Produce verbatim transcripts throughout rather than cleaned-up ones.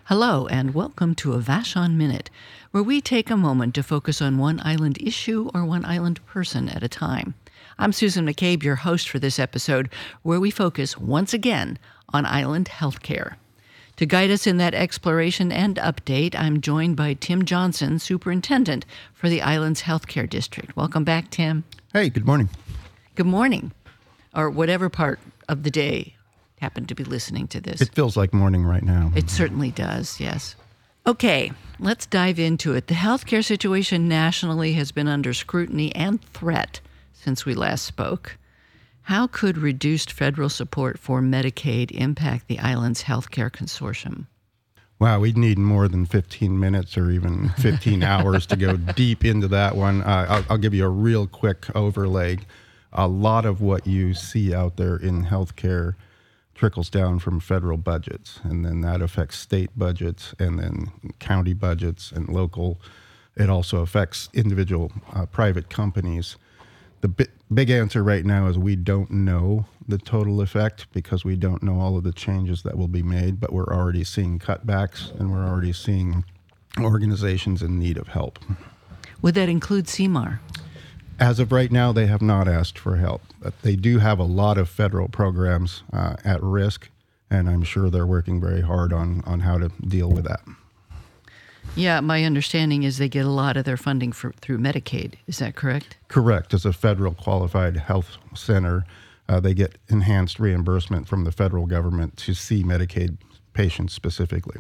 Hello, and welcome to a Vashon Minute, where we take a moment to focus on one island issue or one island person at a time. I'm Susan McCabe, your host for this episode, where we focus once again on island healthcare. To guide us in that exploration and update, I'm joined by Tim Johnson, Superintendent for the island's healthcare district. Welcome back, Tim. Hey, good morning. Good morning, or whatever part of the day happen to be listening to this. It feels like morning right now. It certainly does, yes. Okay, let's dive into it. The healthcare situation nationally has been under scrutiny and threat since we last spoke. How could reduced federal support for Medicaid impact the island's healthcare consortium? Wow, we'd need more than fifteen minutes or even fifteen hours to go deep into that one. Uh, I'll, I'll give you a real quick overlay. A lot of what you see out there in healthcare trickles down from federal budgets, and then that affects state budgets and then county budgets and local. It also affects individual uh, private companies. The bi- big answer right now is we don't know the total effect because we don't know all of the changes that will be made, but we're already seeing cutbacks and we're already seeing organizations in need of help. Would that include C M A R? As of right now, they have not asked for help, but they do have a lot of federal programs uh, at risk, and I'm sure they're working very hard on, on how to deal with that. Yeah, my understanding is they get a lot of their funding for, through Medicaid. Is that correct? Correct. As a federal qualified health center, uh, they get enhanced reimbursement from the federal government to see Medicaid patients specifically.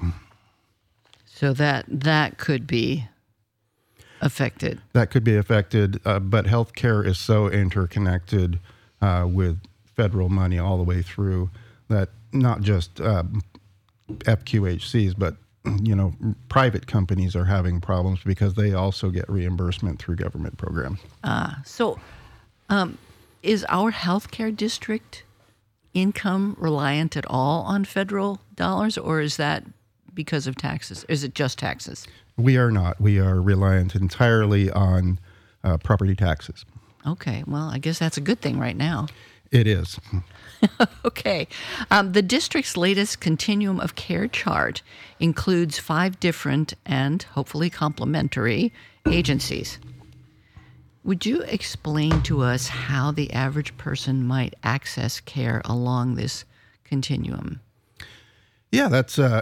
So that that could be affected. That could be affected, uh, but healthcare is so interconnected uh, with federal money all the way through that not just uh, F Q H Cs, but you know, private companies are having problems because they also get reimbursement through government programs. Ah, so um, is our healthcare district income reliant at all on federal dollars, or is that because of taxes? Is it just taxes? We are not. We are reliant entirely on uh, property taxes. Okay, well, I guess that's a good thing right now. It is. Okay. Um, the district's latest Continuum of Care chart includes five different and hopefully complementary agencies. Would you explain to us how the average person might access care along this continuum? Yeah, that's... Uh,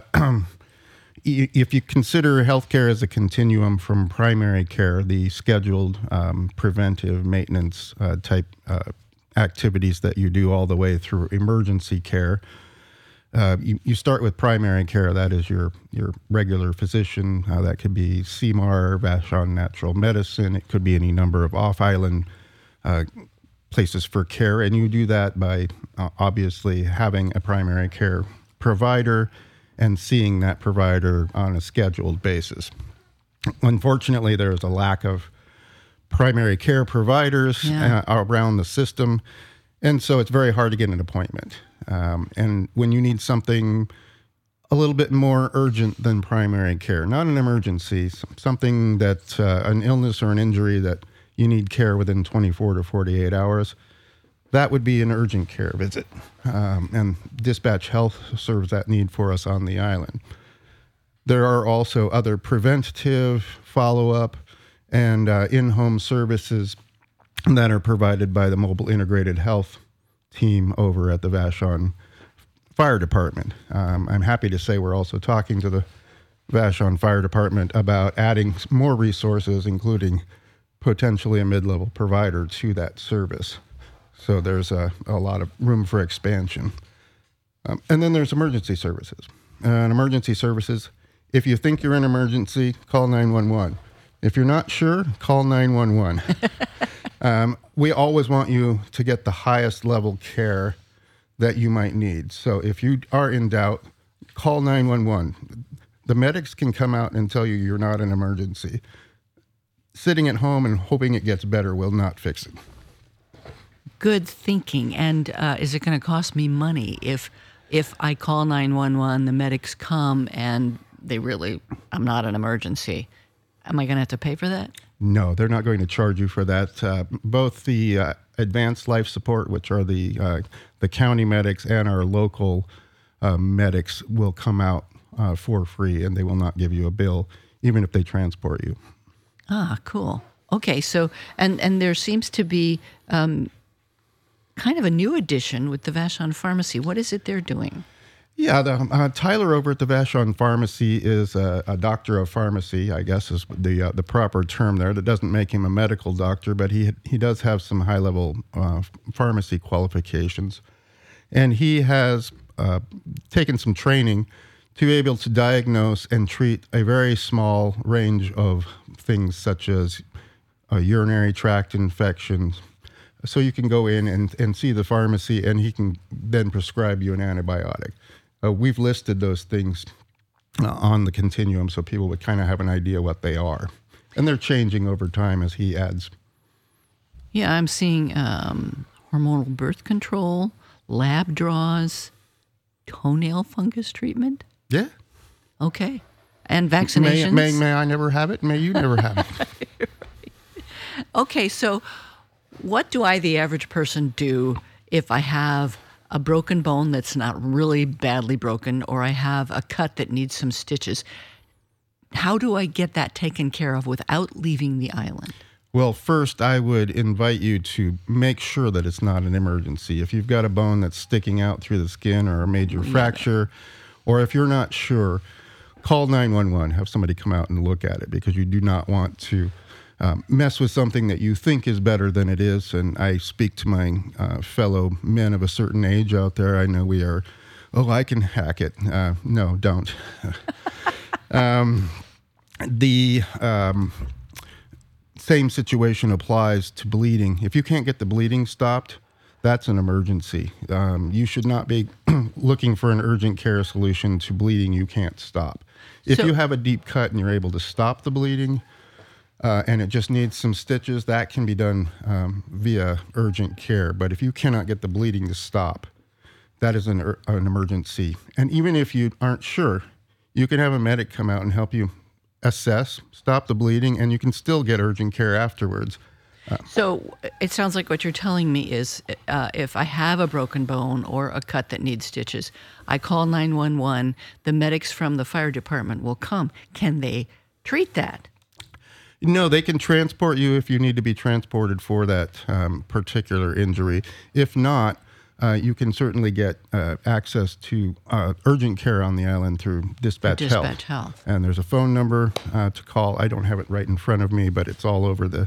if you consider healthcare as a continuum from primary care, the scheduled um, preventive maintenance uh, type uh, activities that you do all the way through emergency care, uh, you, you start with primary care. That is your your regular physician. Uh, that could be C M A R, Vashon Natural Medicine. It could be any number of off-island uh, places for care. And you do that by uh, obviously having a primary care provider and seeing that provider on a scheduled basis. Unfortunately, there is a lack of primary care providers yeah. uh, around the system, and so it's very hard to get an appointment. Um, and when you need something a little bit more urgent than primary care, not an emergency, something that uh, an illness or an injury that you need care within twenty-four to forty-eight hours, that would be an urgent care visit. Um, and Dispatch Health serves that need for us on the island. There are also other preventative follow-up and uh, in-home services that are provided by the Mobile Integrated Health team over at the Vashon Fire Department. Um, I'm happy to say we're also talking to the Vashon Fire Department about adding more resources, including potentially a mid-level provider to that service. So there's a, a lot of room for expansion. Um, and then there's emergency services. Uh, and emergency services, if you think you're in an emergency, call nine one one. If you're not sure, call nine one one. um, we always want you to get the highest level care that you might need. So if you are in doubt, call nine one one. The medics can come out and tell you you're not an emergency. Sitting at home and hoping it gets better will not fix it. Good thinking. And uh, is it going to cost me money if if I call nine one one, the medics come and they really, I'm not an emergency? Am I going to have to pay for that? No, they're not going to charge you for that. Uh, both the uh, advanced life support, which are the uh, the county medics, and our local uh, medics will come out uh, for free, and they will not give you a bill, even if they transport you. Ah, cool. Okay, so and and there seems to be um, kind of a new addition with the Vashon Pharmacy. What is it they're doing? Yeah, the, uh, Tyler over at the Vashon Pharmacy is a, a doctor of pharmacy, I guess is the uh, the proper term there. That doesn't make him a medical doctor, but he he does have some high level uh, pharmacy qualifications, and he has uh, taken some training to be able to diagnose and treat a very small range of things such as uh, urinary tract infections. So you can go in and, and see the pharmacy, and he can then prescribe you an antibiotic. Uh, we've listed those things uh, on the continuum so people would kind of have an idea what they are. And they're changing over time, as he adds. Yeah, I'm seeing um, hormonal birth control, lab draws, toenail fungus treatment. Yeah. Okay. And vaccinations. May, may, may I never have it? May you never have it? Right. Okay, so what do I, the average person, do if I have a broken bone that's not really badly broken, or I have a cut that needs some stitches? How do I get that taken care of without leaving the island? Well, first, I would invite you to make sure that it's not an emergency. If you've got a bone that's sticking out through the skin or a major yeah. fracture, or if you're not sure, call nine one one, have somebody come out and look at it, because you do not want to um, mess with something that you think is better than it is. And I speak to my uh, fellow men of a certain age out there. I know we are, oh, I can hack it. Uh, no, don't. um, the um, same situation applies to bleeding. If you can't get the bleeding stopped, that's an emergency. Um, you should not be looking for an urgent care solution to bleeding you can't stop. If so, you have a deep cut and you're able to stop the bleeding, uh, and it just needs some stitches, that can be done um, via urgent care. But if you cannot get the bleeding to stop, that is an, an emergency. And even if you aren't sure, you can have a medic come out and help you assess, stop the bleeding, and you can still get urgent care afterwards. Uh, so it sounds like what you're telling me is uh, if I have a broken bone or a cut that needs stitches, I call nine one one, the medics from the fire department will come. Can they treat that? No, they can transport you if you need to be transported for that um, particular injury. If not, uh, you can certainly get uh, access to uh, urgent care on the island through Dispatch, Dispatch Health. Health. And there's a phone number uh, to call. I don't have it right in front of me, but it's all over the...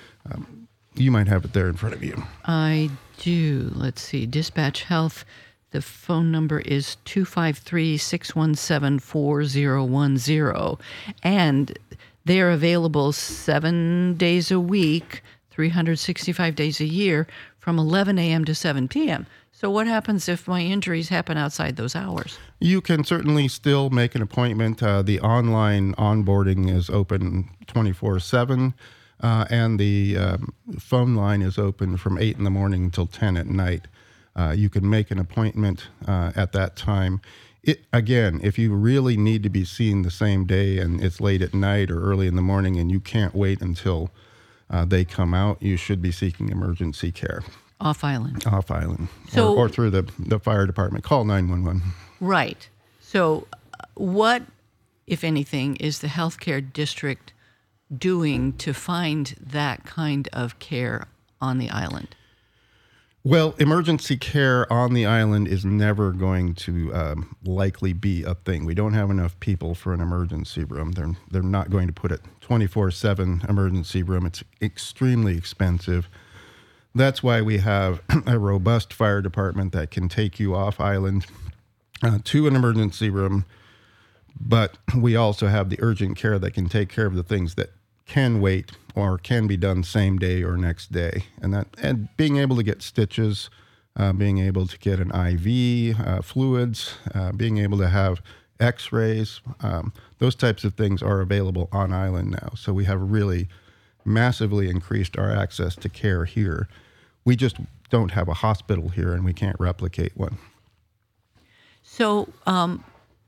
Um, you might have it there in front of you. I do. Let's see. Dispatch Health. The phone number is two five three, six one seven, four zero one zero. And they're available seven days a week, three hundred sixty-five days a year, from eleven a.m. to seven p.m. So what happens if my injuries happen outside those hours? You can certainly still make an appointment. Uh, the online onboarding is open twenty-four seven. Uh, and the um, phone line is open from eight in the morning until ten at night. Uh, you can make an appointment uh, at that time. It, again, if you really need to be seen the same day and it's late at night or early in the morning and you can't wait until uh, they come out, you should be seeking emergency care. Off island. Off island. So, or, or through the, the fire department. Call nine one one. Right. So uh, what, if anything, is the healthcare district doing to find that kind of care on the island? Well, emergency care on the island is never going to um, likely be a thing. We don't have enough people for an emergency room. They're they're not going to put it twenty-four seven emergency room. It's extremely expensive. That's why we have a robust fire department that can take you off island uh, to an emergency room. But we also have the urgent care that can take care of the things that can wait or can be done same day or next day. And that, and being able to get stitches, uh, being able to get an I V, uh, fluids, uh, being able to have x-rays, um, those types of things are available on island now. So we have really massively increased our access to care here. We just don't have a hospital here and we can't replicate one. So um,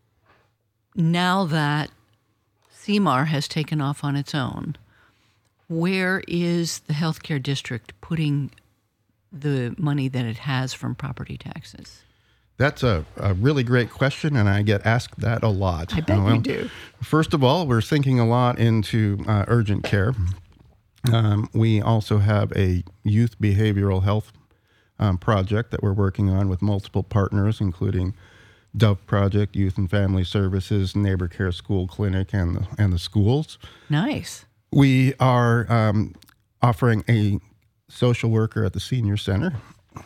now that C M A R has taken off on its own, where is the healthcare district putting the money that it has from property taxes? That's a, a really great question, and I get asked that a lot. I bet Uh, well, you do. First of all, we're sinking a lot into uh, urgent care. Um, we also have a youth behavioral health um, project that we're working on with multiple partners, including Dove Project, Youth and Family Services, Neighbor Care School Clinic, and the, and the schools. Nice. We are um, offering a social worker at the senior center.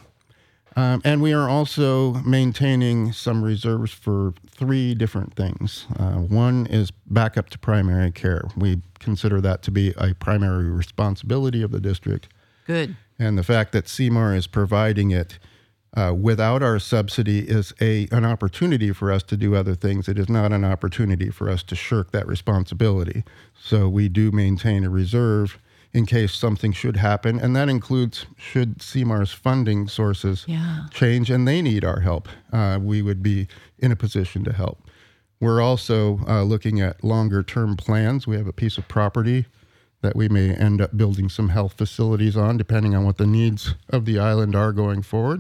Um, and we are also maintaining some reserves for three different things. Uh, one is backup to primary care. We consider that to be a primary responsibility of the district. Good. And the fact that C M A R is providing it uh, without our subsidy is a an opportunity for us to do other things. It is not an opportunity for us to shirk that responsibility. So we do maintain a reserve in case something should happen, and that includes should C M A R's funding sources Yeah. change and they need our help, uh, we would be in a position to help. We're also uh, looking at longer-term plans. We have a piece of property that we may end up building some health facilities on, depending on what the needs of the island are going forward.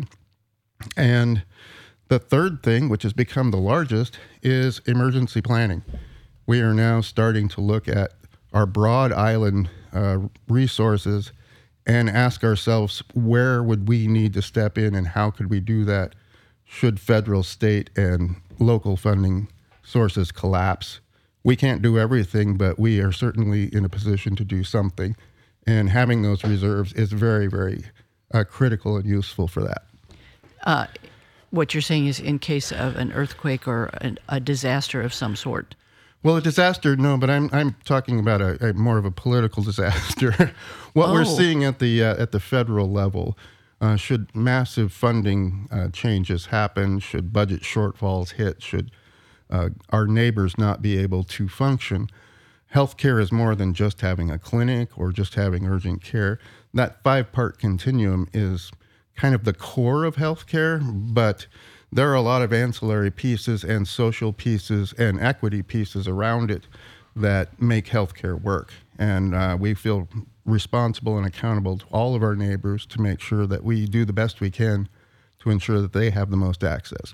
And the third thing, which has become the largest, is emergency planning. We are now starting to look at our broad island uh, resources and ask ourselves, where would we need to step in and how could we do that should federal, state, and local funding sources collapse? We can't do everything, but we are certainly in a position to do something. And having those reserves is very, very uh, critical and useful for that. Uh, what you're saying is in case of an earthquake or a, a disaster of some sort. Well, a disaster, no, but I'm I'm talking about a, a more of a political disaster. What Oh. we're seeing at the uh, at the federal level, uh, should massive funding uh, changes happen, should budget shortfalls hit, should uh, our neighbors not be able to function, healthcare is more than just having a clinic or just having urgent care. That five-part continuum is kind of the core of healthcare, but there are a lot of ancillary pieces and social pieces and equity pieces around it that make healthcare work. And uh, we feel responsible and accountable to all of our neighbors to make sure that we do the best we can to ensure that they have the most access.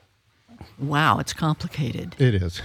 Wow, it's complicated. It is.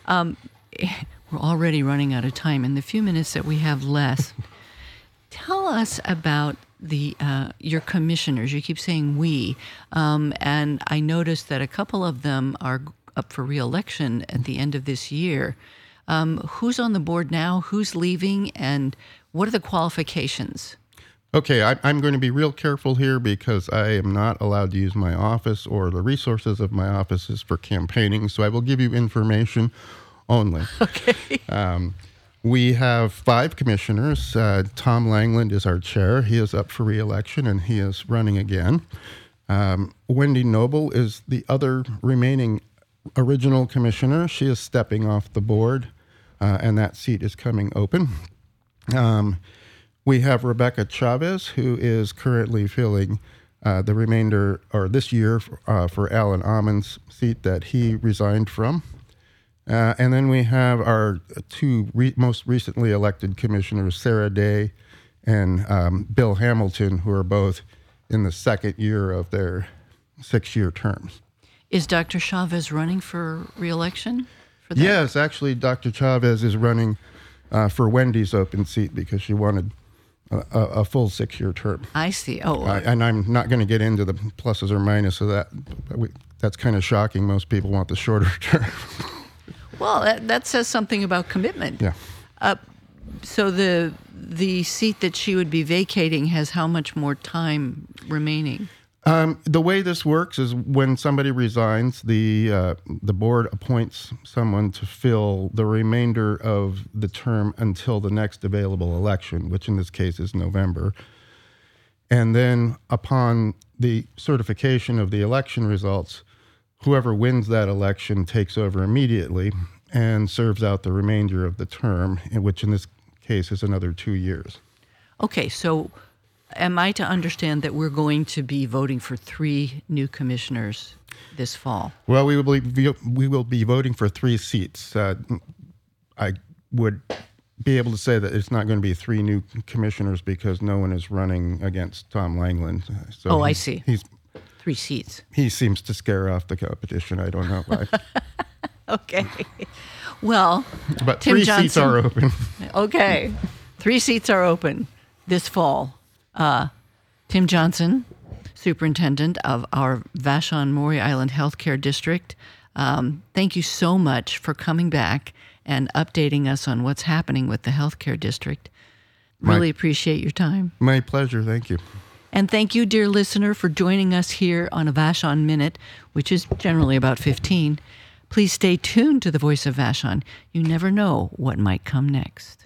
We're already running out of time. In the few minutes that we have left, tell us about the uh, your commissioners. You keep saying we, um, and I noticed that a couple of them are up for re-election at the end of this year. Um, who's on the board now? Who's leaving? And what are the qualifications? Okay, I, I'm going to be real careful here because I am not allowed to use my office or the resources of my offices for campaigning, so I will give you information only. Okay. Um, we have five commissioners. Uh, Tom Langland is our chair. He is up for re-election, and he is running again. Um, Wendy Noble is the other remaining original commissioner. She is stepping off the board, uh, and that seat is coming open. Um, we have Rebecca Chavez, who is currently filling uh, the remainder, or this year, uh, for Alan Ammon's seat that he resigned from. Uh, and then we have our two re- most recently elected commissioners, Sarah Day and um, Bill Hamilton, who are both in the second year of their six-year terms. Is Doctor Chavez running for re-election? For that? Yes, actually, Doctor Chavez is running uh, for Wendy's open seat because she wanted a, a, a full six-year term. I see. Oh, Uh, and I'm not going to get into the pluses or minuses of that. But we, that's kind of shocking. Most people want the shorter term. well, that, that says something about commitment. Yeah. So the the seat that she would be vacating has how much more time remaining? Um, the way this works is when somebody resigns, the uh, the board appoints someone to fill the remainder of the term until the next available election, which in this case is November. And then upon the certification of the election results, whoever wins that election takes over immediately and serves out the remainder of the term, in which in this case is another two years. Okay, so am I to understand that we're going to be voting for three new commissioners this fall? Well, we will be we will be voting for three seats. Uh, I would be able to say that it's not going to be three new commissioners because no one is running against Tom Langland. So Oh, I he's- see. He's Three seats. He seems to scare off the competition. I don't know why. Okay. Well, but Tim three Johnson, seats are open. Okay. Three seats are open this fall. Uh, Tim Johnson, superintendent of our Vashon Maury Island Healthcare District, um, thank you so much for coming back and updating us on what's happening with the healthcare district. Really my, appreciate your time. My pleasure. Thank you. And thank you, dear listener, for joining us here on a Vashon Minute, which is generally about fifteen. Please stay tuned to the Voice of Vashon. You never know what might come next.